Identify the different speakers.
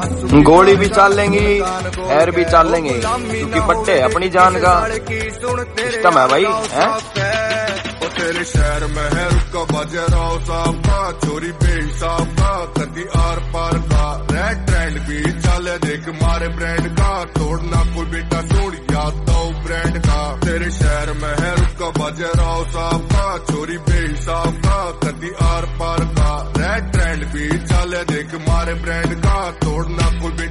Speaker 1: गोली भी चाल लेंगी, एयर भी चाल लेंगे, क्योंकि पट्टे अपनी जान का सिस्टम है भाई है।
Speaker 2: तेरे शहर में है रुका बाजाराव साहब का, चोरी बेहिसाब का, कदी आर पार का, रेड ट्रेंड भी चले देख मारे ब्रांड का, तोड़ना कोई बेटा छोड़ याद दो ब्रांड का। तेरे शहर में है रुका बाजाराव साहब का, चोरी बेहिसाब का, कदी आर पार का, रेड ट्रेंड भी चले देख मारे ब्रांड का, तोड़ना कोई